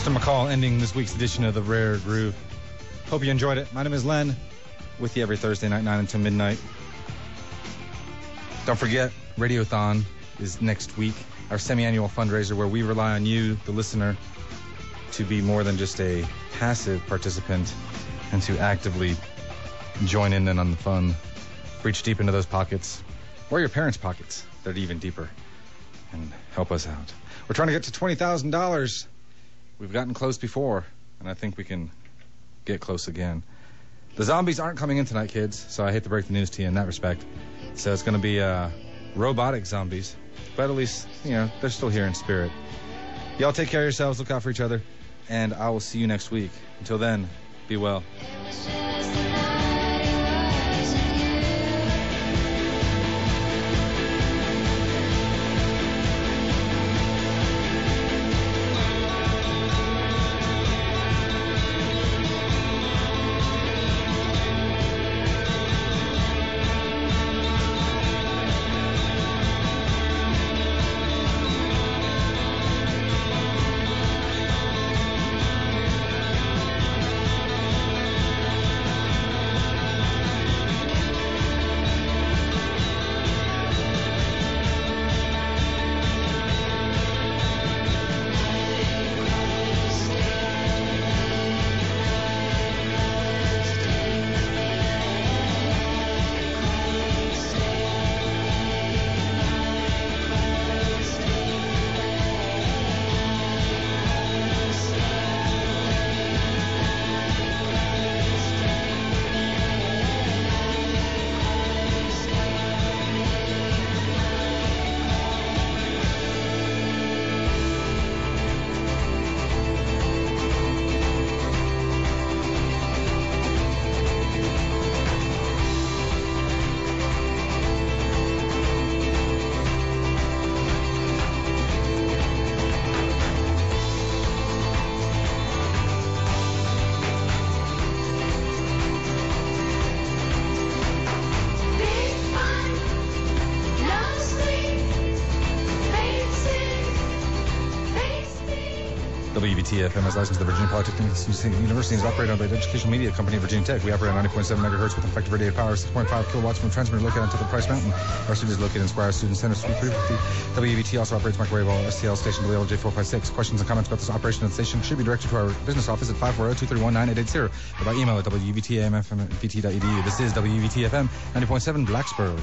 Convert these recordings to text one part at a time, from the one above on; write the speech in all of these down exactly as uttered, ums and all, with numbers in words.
Mister McCall ending this week's edition of The Rare Groove. Hope you enjoyed it. My name is Len, with you every Thursday night, nine until midnight. Don't forget, Radiothon is next week, our semi-annual fundraiser where we rely on you, the listener, to be more than just a passive participant and to actively join in and on the fun. Reach deep into those pockets, or your parents' pockets. They're even deeper. And help us out. We're trying to get to twenty thousand dollars. We've gotten close before, and I think we can get close again. The zombies aren't coming in tonight, kids, so I hate to break the news to you in that respect. So it's going to be uh, robotic zombies. But at least, you know, they're still here in spirit. Y'all take care of yourselves, look out for each other, and I will see you next week. Until then, be well. W B T F M is licensed to the Virginia Polytechnic University and is operated by the Educational Media Company of Virginia Tech. We operate at ninety point seven megahertz with effective radiated power, six point five kilowatts from a transmitter located on top of Price Mountain. Our studio is located in Squire Student Center, Suite three fifty. W B T also operates microwave S T L station W L J four five six. Questions and comments about this operation of the station should be directed to our business office at five four zero, two three one, nine eight eight zero or by email at w b t a m f m at v t dot e d u. This is W B T F M ninety point seven Blacksburg.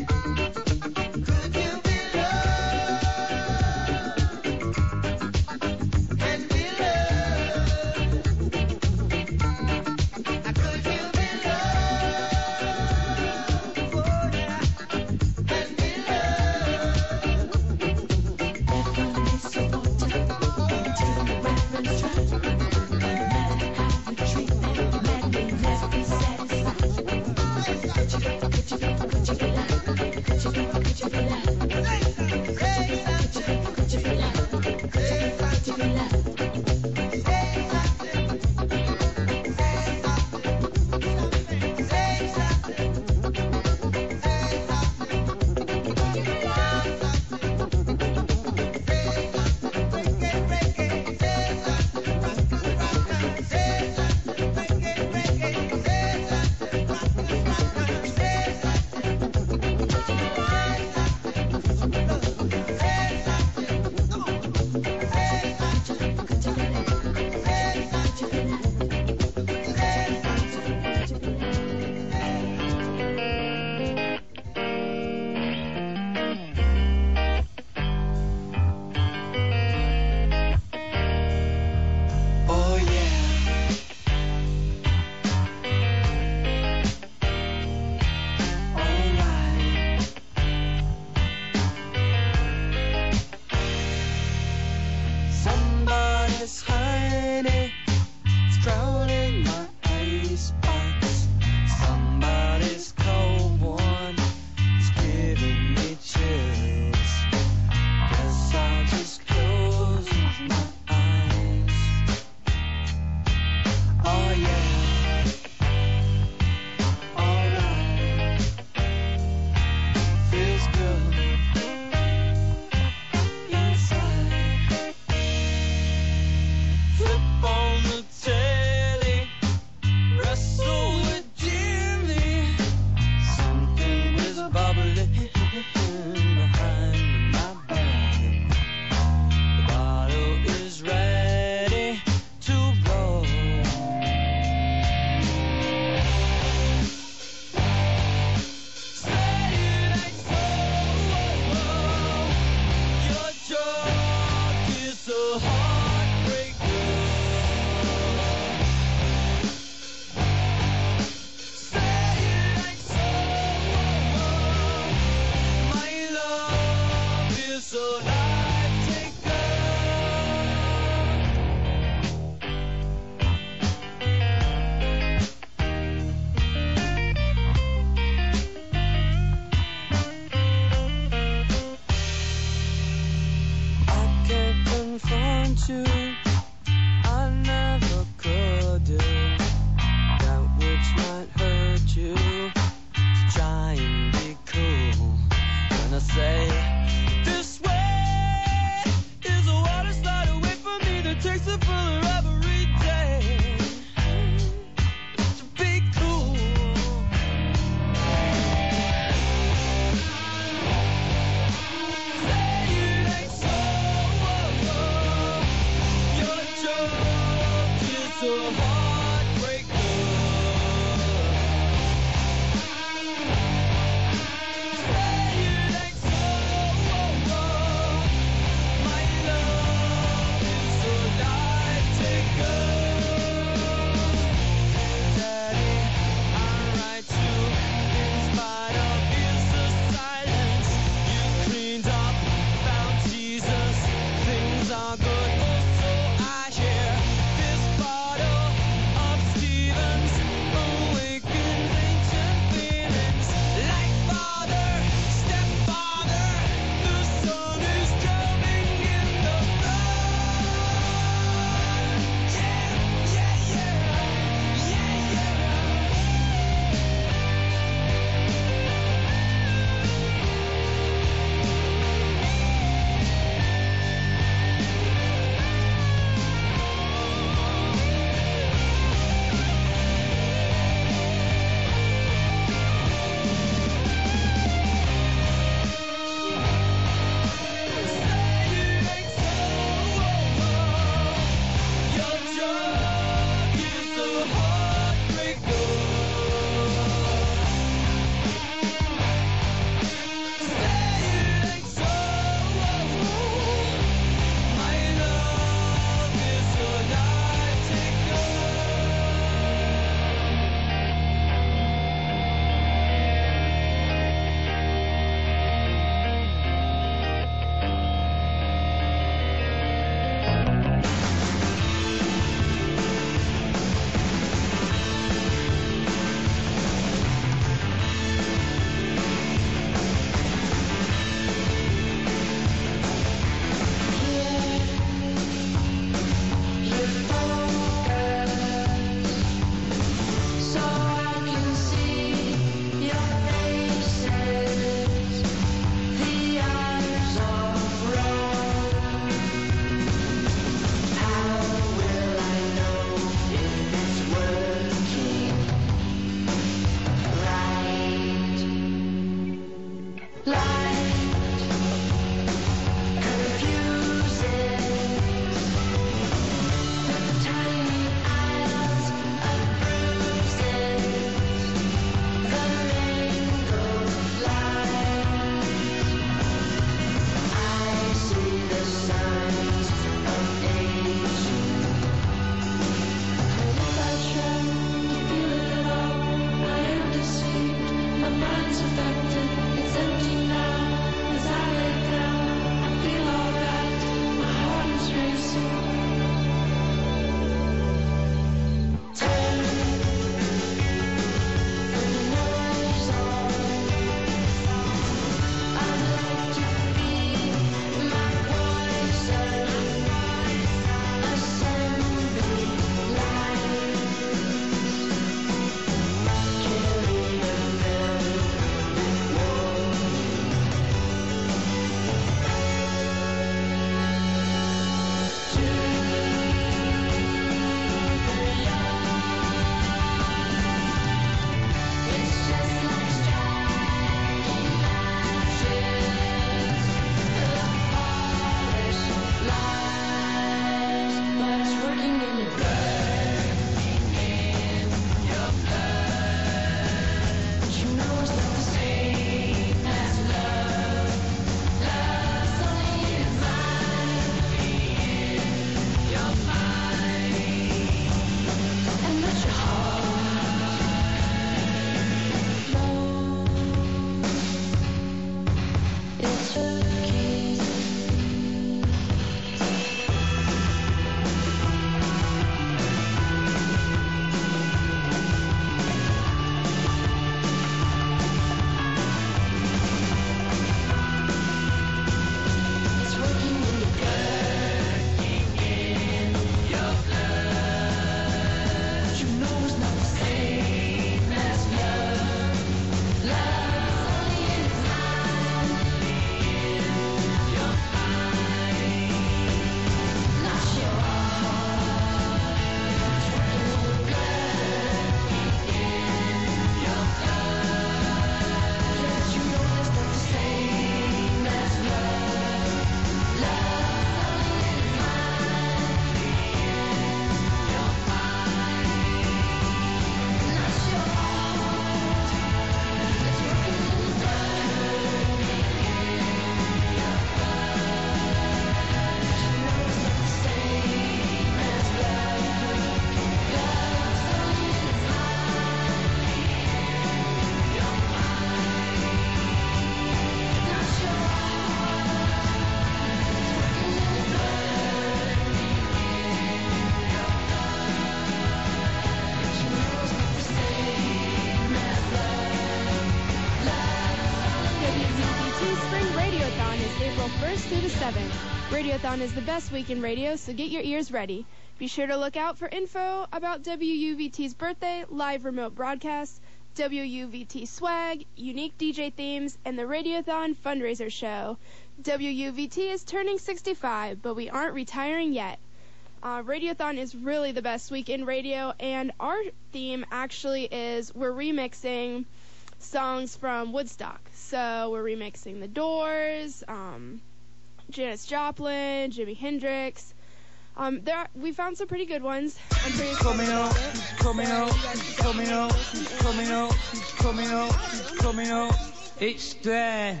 first through the seventh. Radiothon is the best week in radio, so get your ears ready. Be sure to look out for info about W U V T's birthday, live remote broadcasts, W U V T swag, unique D J themes, and the Radiothon fundraiser show. W U V T is turning sixty-five, but we aren't retiring yet. Uh, Radiothon is really the best week in radio, and our theme actually is we're remixing songs from Woodstock. So we're remixing The Doors, um, Janis Joplin, Jimi Hendrix. Um, there are, we found some pretty good ones. I'm pretty excited coming about up, it. he's coming up, he's coming up, he's coming up, he's coming up, he's coming up. It's there.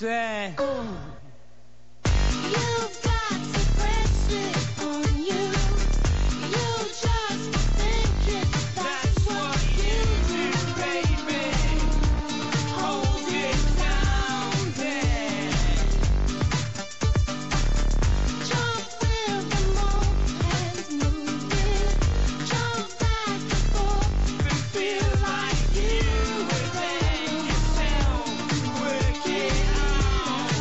there. You've got to press it on you. You just think it, that's what you do, baby. Hold it down there. jump with the moment, move it, jump back and forth, And feel like you were there yourself. Work it out.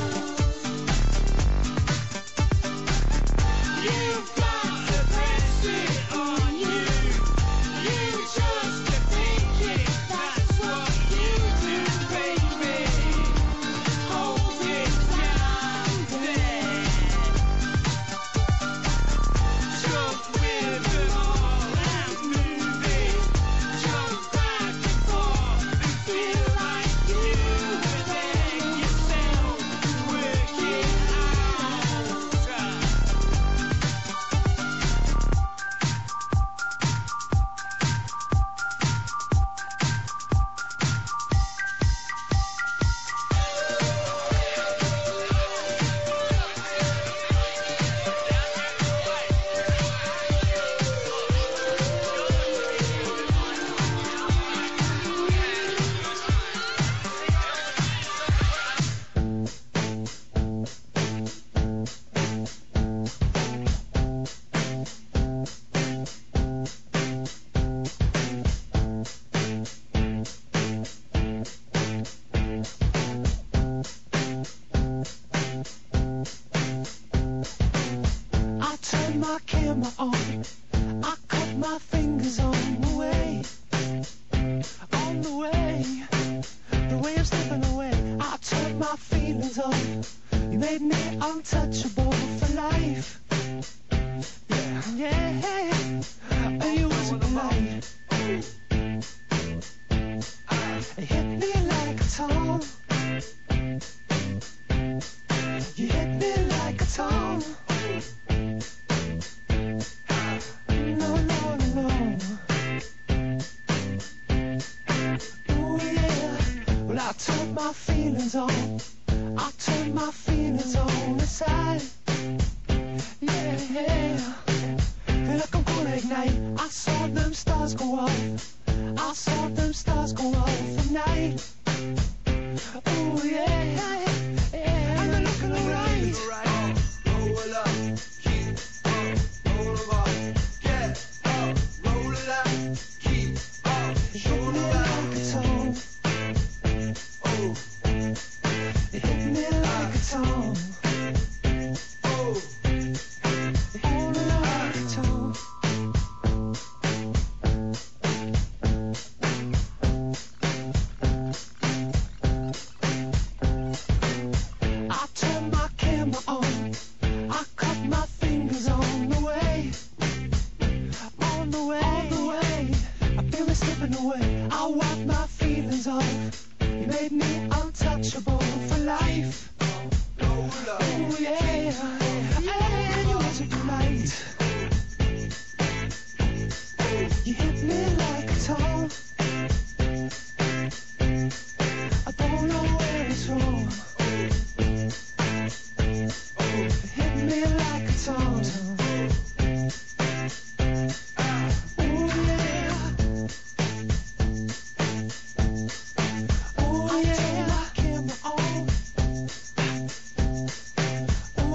You've got to press it on you. You just think it, that's what you do, baby. Hold it down there. Jump with them all and move it. Jump back and forth and feel like you were there yourself. Work it out. I turn my camera on. I cut my fingers on the way. On the way. The way I'm slipping away. I turned my feelings on. You made me untouchable for life. Yeah, yeah. And you was a light. It hit me like a tone. You hit me like a tone. No, no, no. Ooh, yeah. Well, I turned my feelings on. I turned my feelings on aside. Yeah, yeah. Feel like I'm gonna ignite. I saw them stars go off. I saw them stars go off at night. Ooh, yeah, yeah. And they're looking alright. Roll up, keep up, roll up, get up, roll it up, keep up, It hit roll me it like a up. tone. Oh, It hit me like a tone. oh, It hit me like a tone. I turned my camera on. I cut my fingers on the way. On the way. On the way. I feel it slipping away. I wipe my feelings off. You made me untouchable for life. roll up. Oh yeah. And you was a delight. You hit me like a tone. I don't know where it's from. It hit me like a tone. Oh yeah. Oh yeah. Camera on. Oh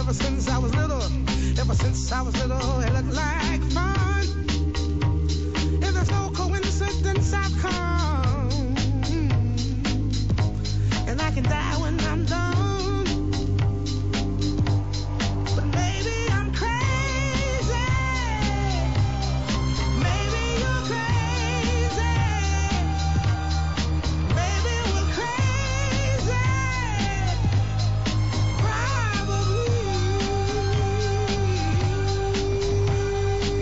ever since I was little. Ever since I was little, it looked like fun. If there's no coincidence, I've come. And I can die when I'm done. But maybe I'm crazy. Maybe you're crazy. Maybe we're crazy. Probably.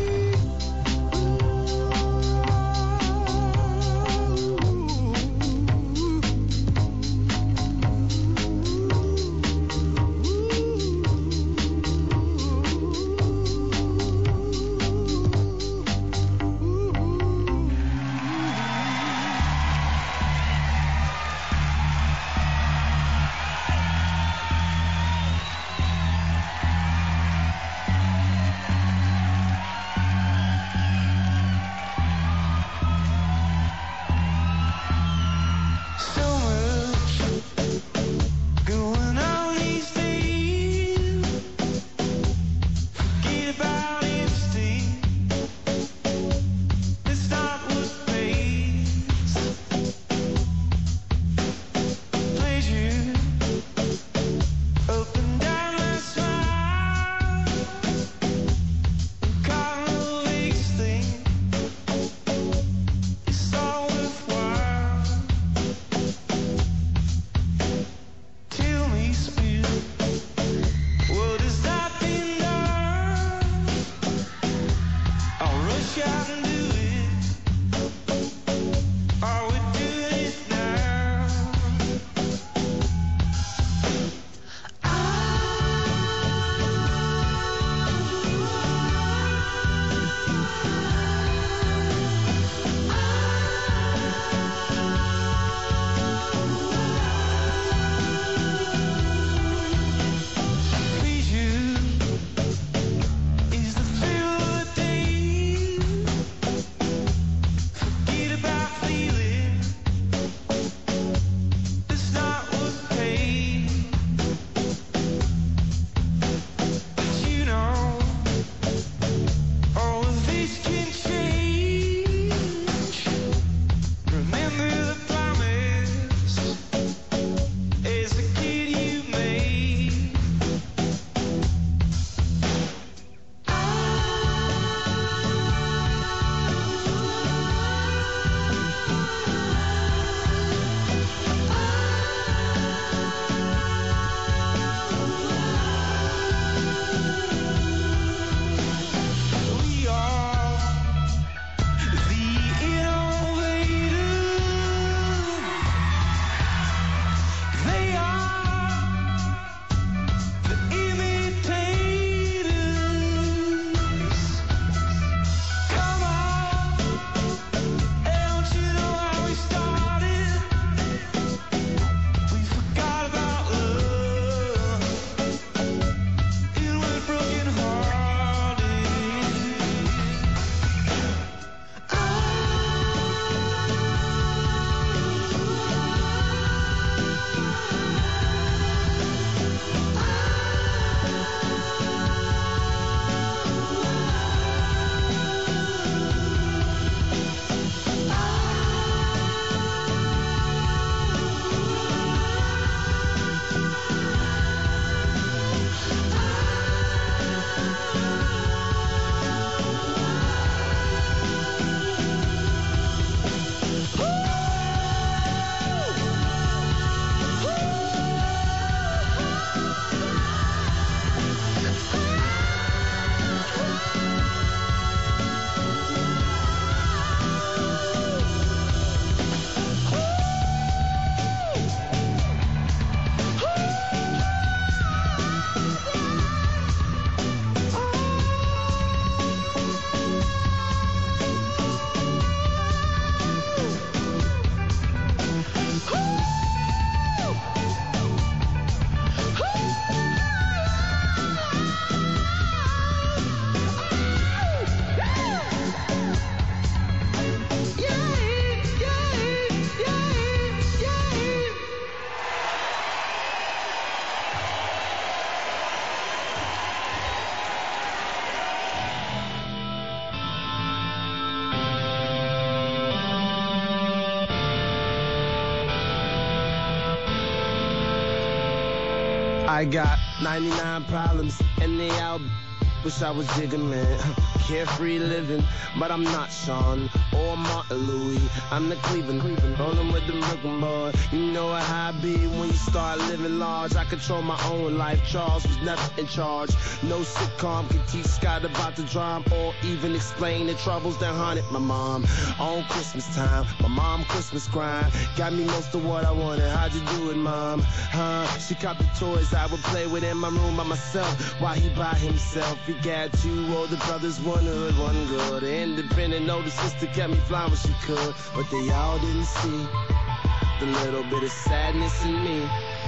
I got ninety-nine problems and they out. Wish I was digging, man. Carefree living, but I'm not Sean or Martin Louis. I'm the Cleveland, Cleveland, rolling with the Brooklyn boy. You know how I be when you start living large. I control my own life. Charles was never in charge. No sitcom can teach Scott about the drama or even explain the troubles that haunted my mom. On Christmas time, my mom Christmas grind got me most of what I wanted. How'd you do it, mom? Huh? She copped the toys I would play with in my room by myself while he by himself. He got two older brothers, one hood, one good. The independent older sister kept me flying when she could, but they all didn't see the little bit of sadness in me.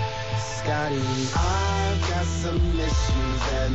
Scotty, I've got some issues that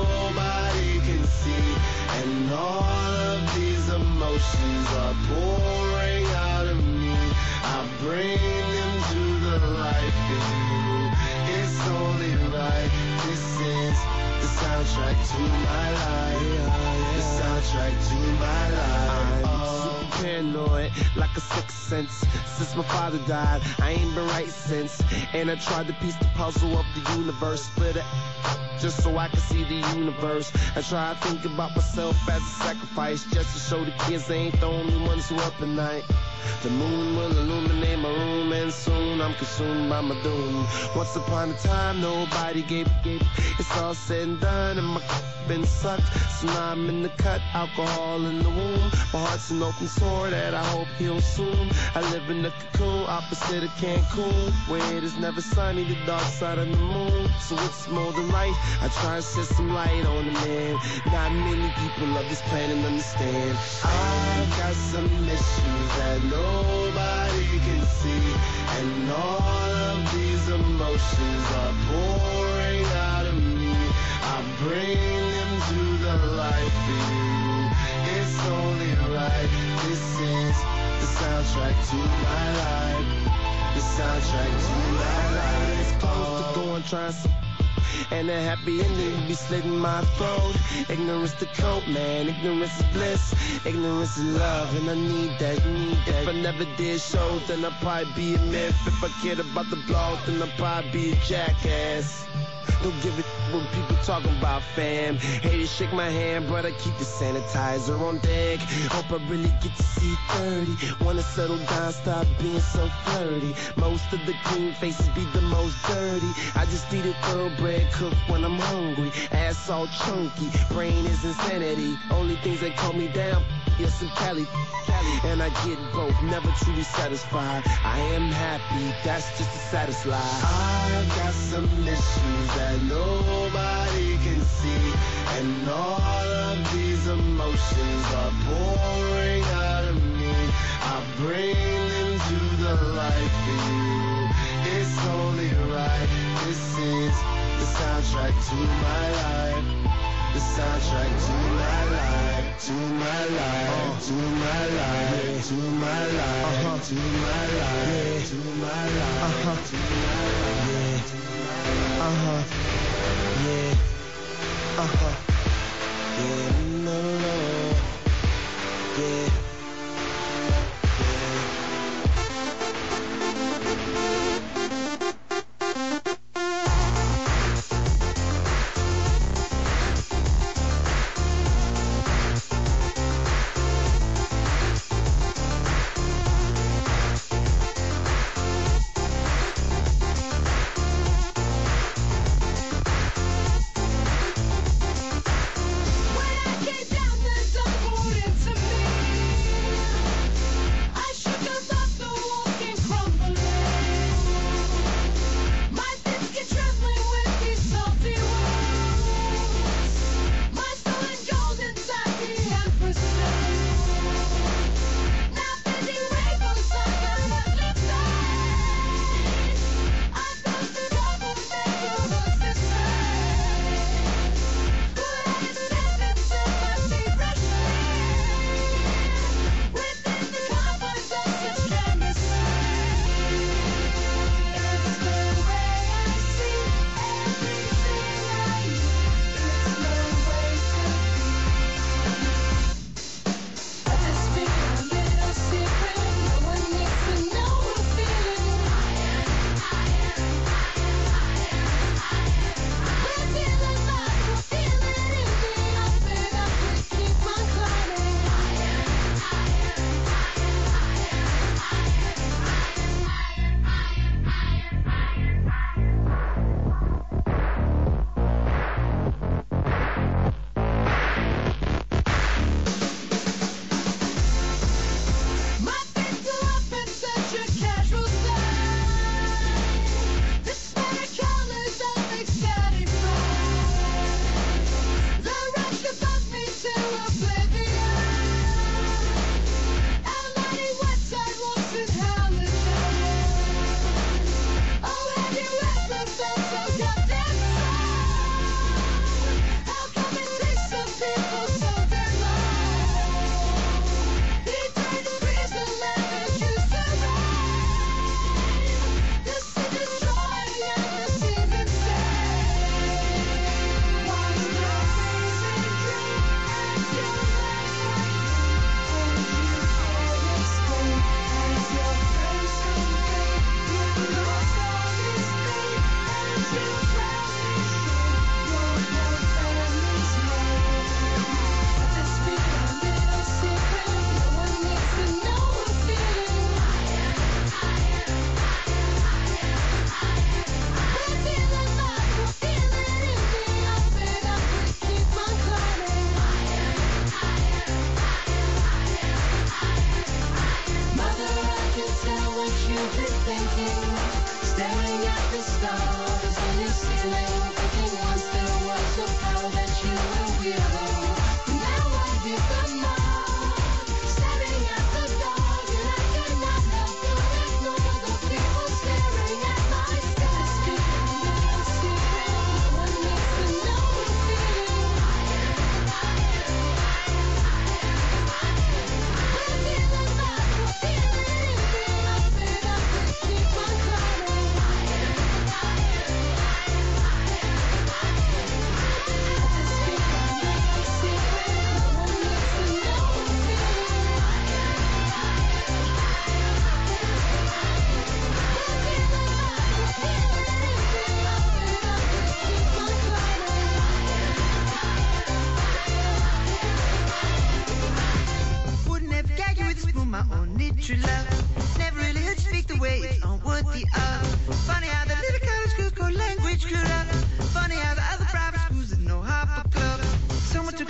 nobody can see, and all of these emotions are pouring out of me. I bring them to the light for you. It's only right. This is the soundtrack to my life. The soundtrack to my life. I'm super paranoid, like a sixth sense. Since my father died, I ain't been right since. And I tried to piece the puzzle of the universe, split it just so I can see the universe. I try to think about myself as a sacrifice, just to show the kids they ain't the only ones who up at night. The moon will illuminate my room, and soon I'm consumed by my doom. Once upon a time, nobody gave a gave. It's all said and done, and my cup been sucked. So now I'm in the cut, alcohol in the womb. My heart's an open sore that I hope heals soon. I live in the cocoon, opposite of Cancun, where it is never sunny, the dark side of the moon. So it's more than right, I try to shed some light on the man. Not many people of this planet understand. I've got some issues that nobody can see, and all of these emotions are pouring out of me. I bring them to the light for you. It's only right. This is the soundtrack to my life. The soundtrack to my life. It's close to going trying some, and a happy ending be slitting my throat. Ignorance the coat, man. Ignorance is bliss. Ignorance is love, and I need that, need that. If I never did show, then I'd probably be a myth. If I cared about the blog, then I'd probably be a jackass. Don't give it when people talking about fam. Haters shake my hand, but I keep the sanitizer on deck. Hope I really get to see thirty. Wanna settle down, stop being so flirty. Most of the clean faces be the most dirty. I just eat a thoroughbred cook when I'm hungry. Ass all chunky, brain is insanity. Only things that calm me down, yes, and Cali. And I get both, never truly satisfied. I am happy, that's just the saddest lie. I've got some issues that nobody can see, and all of these emotions are pouring out of me. I bring them to the light for you. It's only right. This is the soundtrack to my life. The soundtrack to my life, to my life, to my life, to my life, to my life, to my life, to my life, uh-huh, yeah, uh-huh, yeah, no, no, yeah.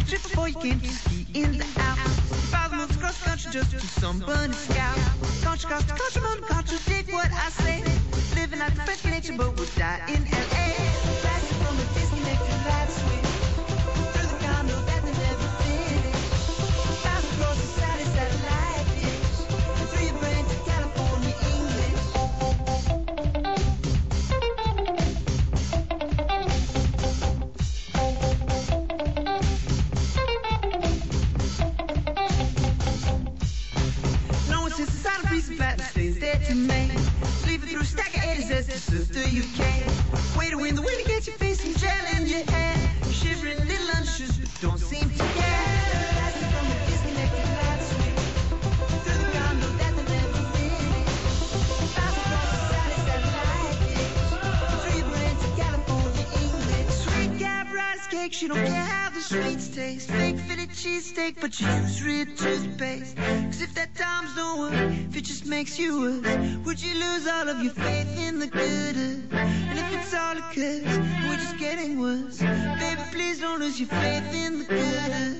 trip before you came to ski in the Alps. Father moves across the country just to sunburn his scalp. Country, country, country, man, contradict what I say. Living like the French Connection, but we'll die in L A. Blasting from a disconnected light switch. Through the condo that they never finished. Bounce across the Saturday satellite dish. Through your brain to California English. No one sits inside a piece of fat that stays there to make. Sleeping through a stack of eighties as the sister you can. Way to win the wind to get your face and gel in your hair. Shivering little unsures but don't seem to care. Blasting from a disconnected light switch. Through the condo that they never finished. Bounce across the Saturday satellite dish. Through your brain to California English. Sweet cab rice cake, she don't care how the sweets taste. Fake fitted cheesesteak, but you use real toothpaste. Cause if that times don't work, if it just makes you worse, would you lose all of your faith in the good? And if it's all occurs, we're just getting worse. Baby, please don't lose your faith in the good.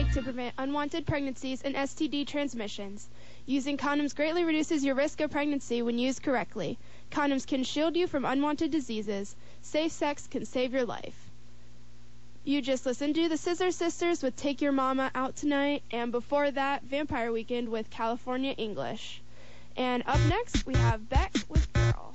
take to prevent unwanted pregnancies and S T D transmissions. Using condoms greatly reduces your risk of pregnancy when used correctly. Condoms can shield you from unwanted diseases. Safe sex can save your life. You just listened to the Scissor Sisters with Take Your Mama Out Tonight, and before that, Vampire Weekend with California English. And up next, we have Beck with Girl.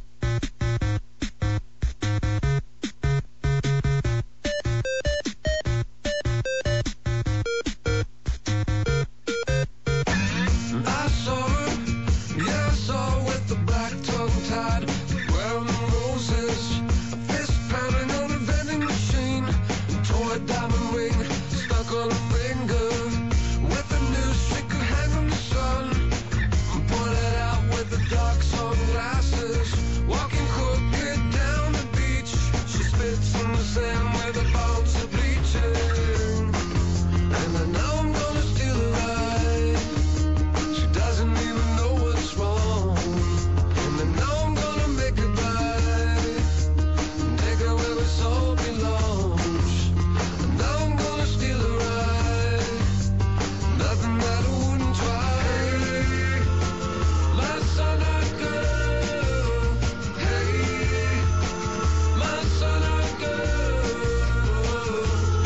I saw her, yeah, I saw her with the black tongue tied, wearing the roses, a fist pounding on a vending machine, a toy diamond ring stuck on her finger, with a new streak of hang on the sun, pointed out with the dark sunglasses, walking crooked down the beach, she spits in the sand where the bones are bleaching, and I know I'm gonna steal her right. She doesn't even know what's wrong, and I know I'm gonna make it right, take her where her soul belongs. I know I'm gonna steal her right, nothing that I wouldn't try. Hey, my son-eyed girl. Hey, my son-eyed girl.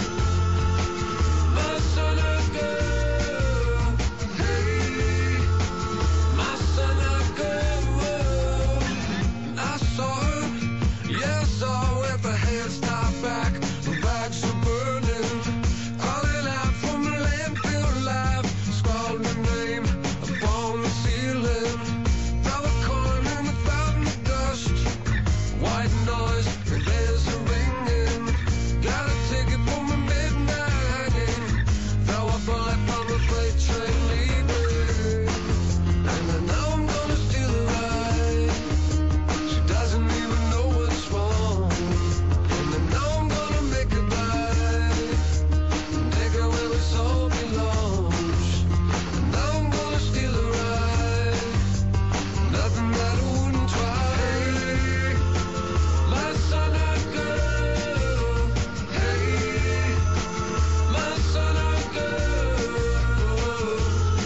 My son-eyed girl. Hey, my son-eyed girl. I saw her, yeah, I saw her with her hands tied back, her bags were burning, calling out from a landfill alive, scrawled her name upon the ceiling, throw a coin in the fountain of dust, white noise, her bells are ringing, got a ticket for my midnight hanging, throw a bullet from the freight train leaving, and I know I'm gonna steal her right. She doesn't even know what's wrong, and I know I'm gonna make it right, take her where her soul belongs. I know I'm gonna steal her right, nothing that I wouldn't try. Hey, my son-eyed girl. Hey, my son-eyed girl.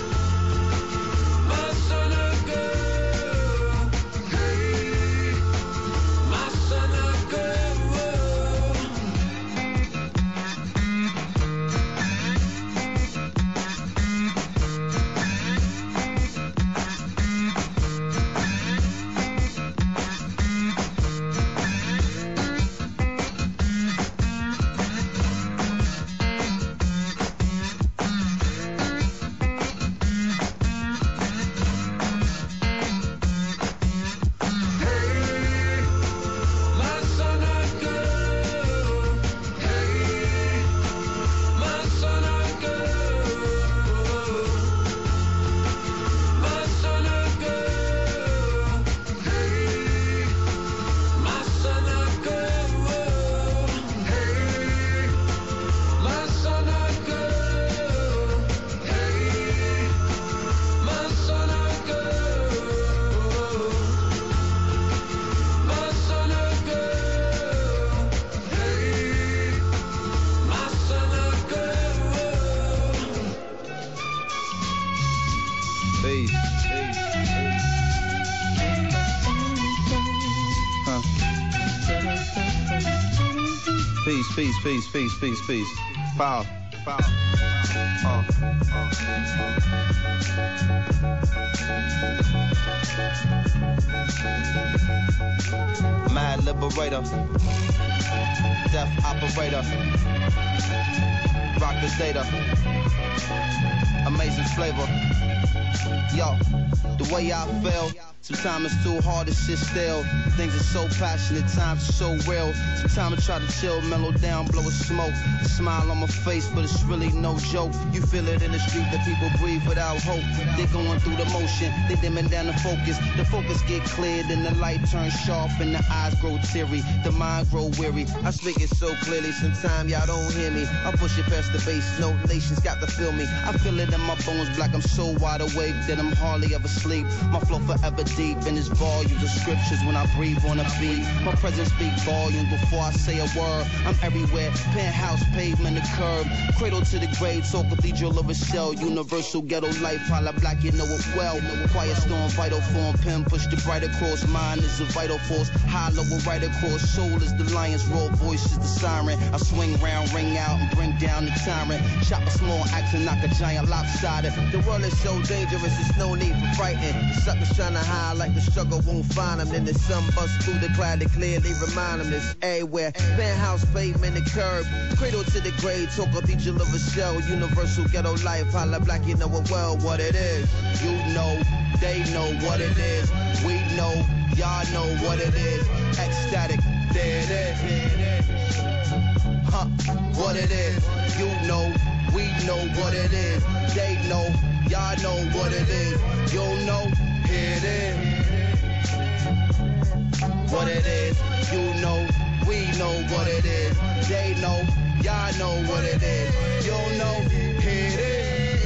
My son-eyed girl. Hey, my son-eyed girl. Hey, my son-eyed girl. Hey, my son-eyed girl. My son-eyed girl. Hey, my son-eyed girl. Hey, my son-eyed girl. Hey, my son-eyed girl. My son-eyed girl. Hey, my son-eyed girl. Peace. Huh. Peace, peace, peace, peace, peace, peace. Power. Power. Uh, uh. Mad liberator. Death operator. Rock the data. Amazing flavor. Yo, the way I feel, sometimes it's too hard to sit still. Things are so passionate, times are so real. Sometimes I try to chill, mellow down, blow a smoke. A smile on my face, but it's really no joke. You feel it in the street that people breathe without hope. They're going through the motion, they dimming down the focus. The focus get cleared and the light turns sharp and the eyes grow teary. The mind grow weary. I speak it so clearly, sometimes y'all don't hear me. I push it past the base, no nations got to feel me. I feel it in my bones, like I'm so wide awake that I'm hardly ever sleep. My flow forever deep in its volumes of scriptures when I breathe on a beat. My presence speak volumes before I say a word. I'm everywhere, penthouse, pavement, the curb. Cradle to the grave, so cathedral of a shell. Universal ghetto life, holla black, you know it well. Quiet storm, vital form, pen push the bright across. Mind is a vital force, hollow will right across. Soul is the lion's roar, voice is the siren. I swing round, ring out, and bring down the tyrant. Chop a small axe and knock a giant lopsided. The world is so dangerous, there's no need for frightened. The suckers trying to hide like the struggle won't find them. Then the sun busts through the cloud to clearly remind them this everywhere. Penthouse, pavement, the curb. Cradle to the grave, talk cathedral of a shell. Universal ghetto life, holla black, you know it well what it is. You know, they know what it is. We know, y'all know what it is. Ecstatic, there it is. Huh, what it is. You know, we know what it is. They know, y'all know what it is. You know, here it is. What it is. You know, we know what it is. They know, y'all know what it is. You know, here it is.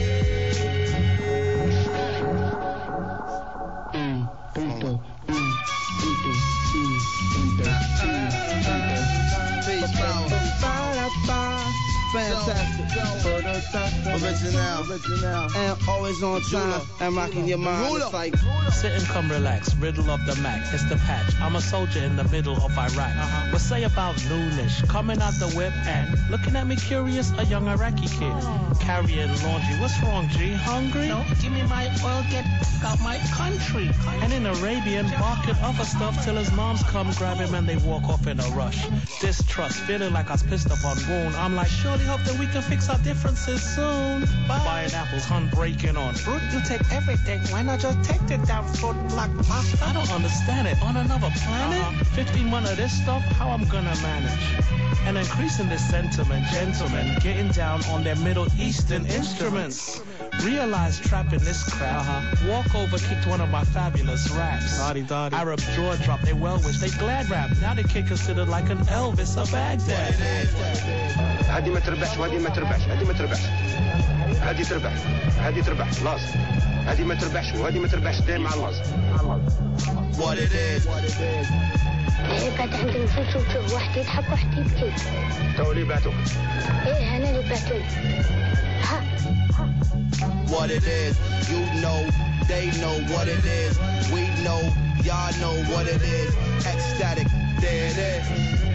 Mm, punto, mm, punto, mm, punto, mm, Peace, power. Fantastic. Original. Original. And always on time. And rocking your mind. It's like sit and come relax. Riddle of the Mac. It's the patch. I'm a soldier in the middle of Iraq. Uh-huh. What say about noonish? Coming out the whip and looking at me curious. A young Iraqi kid. Oh. Carrying laundry. What's wrong, G? Hungry? No. Give me my oil. Get out my country. And in Arabian, barking other stuff till his moms come grab him and they walk off in a rush. Distrust. Feeling like I was pissed up on wound. I'm like, surely hope that we can fix our differences soon. Bye. Buying apples, hun breaking on fruit. You take everything. Why not just take it down fruit like pasta? I don't understand it. On another planet? Uh-huh. fifteen months of this stuff? How I'm gonna manage? And increasing this sentiment, gentlemen getting down on their Middle Eastern instruments. Realize trapping this crowd. Uh-huh. Walk over, kicked one of my fabulous raps. Dotty, dotty. Arab jaw drop, they well wish, they glad rap. Now they kid considered like an Elvis of Baghdad. هذه ما تربحش وهذه ما تربحش هذه ما تربحش هذه تربح هذه تربح لازم هذه ما تربحش وهذه ما تربحش دايما على اللازم. What it is. هيك قاعد عندي نفوت وشوف واحد يضحك واحد يبكي. تو اللي بعتوك. ايه انا اللي بعتوني. ها. What it is. You know, they know what it is. We know, y'all know what it is. Ecstatic, there it is.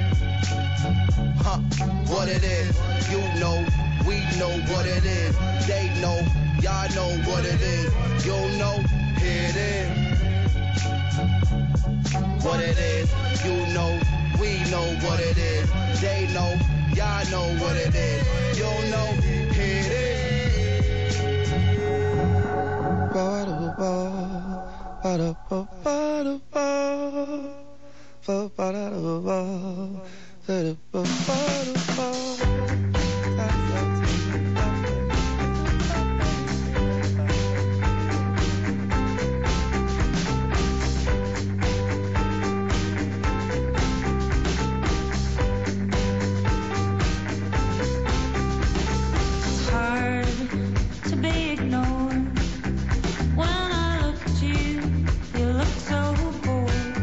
Huh, what it is. You know, we know what it is. They know, y'all know what it is. You know, here it is. What it is. You know, we know what it is. They know, y'all know what it is. You know, here it is.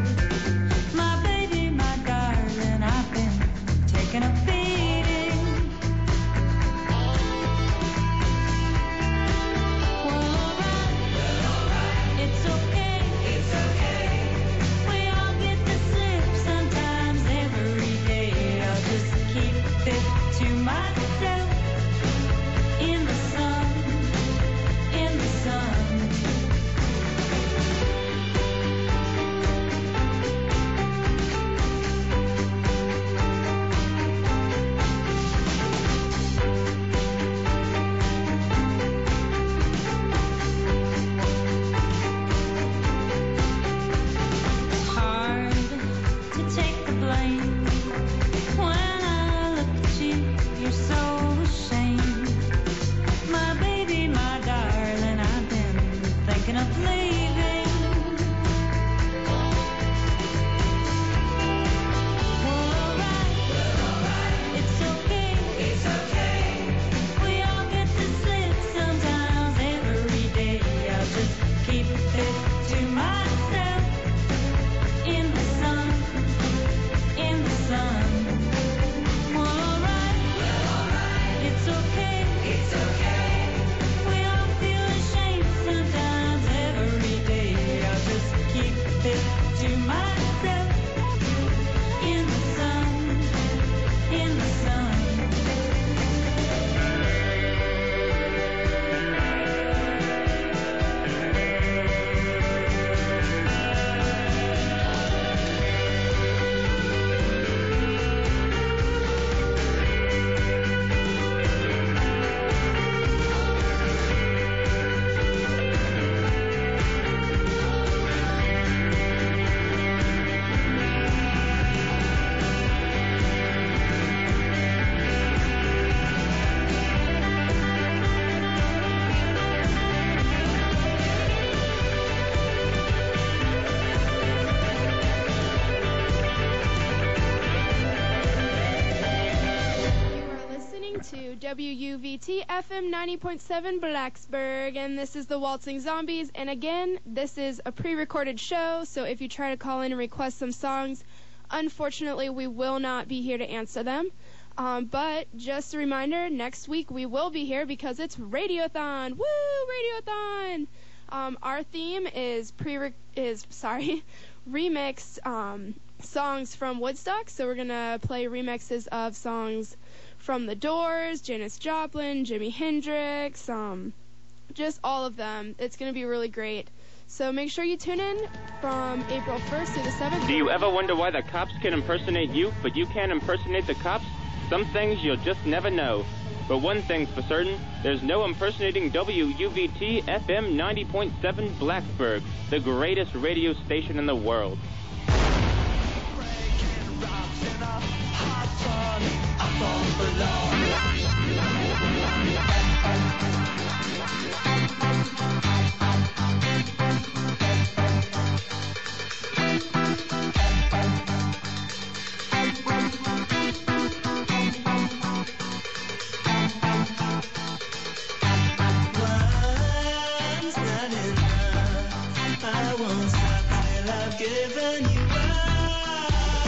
Taking a beating It's okay. It's okay. We all feel ashamed sometimes every day. I'll just keep it to myself. In the sun, in the sun. To W U V T F M ninety point seven Blacksburg, and this is the Waltzing Zombies. And again, this is a pre-recorded show, so if you try to call in and request some songs, unfortunately we will not be here to answer them. Um, but just a reminder, next week we will be here because it's Radiothon. Woo, Radiothon! Um, our theme is pre is sorry, remixed um, songs from Woodstock. So we're gonna play remixes of songs from The Doors, Janis Joplin, Jimi Hendrix, um, just all of them. It's going to be really great. So make sure you tune in from April first to the seventh. Do you ever wonder why the cops can impersonate you, but you can't impersonate the cops? Some things you'll just never know. But one thing's for certain, there's no impersonating W U V T F M ninety point seven Blacksburg, the greatest radio station in the world. I won't stop till I've given you up.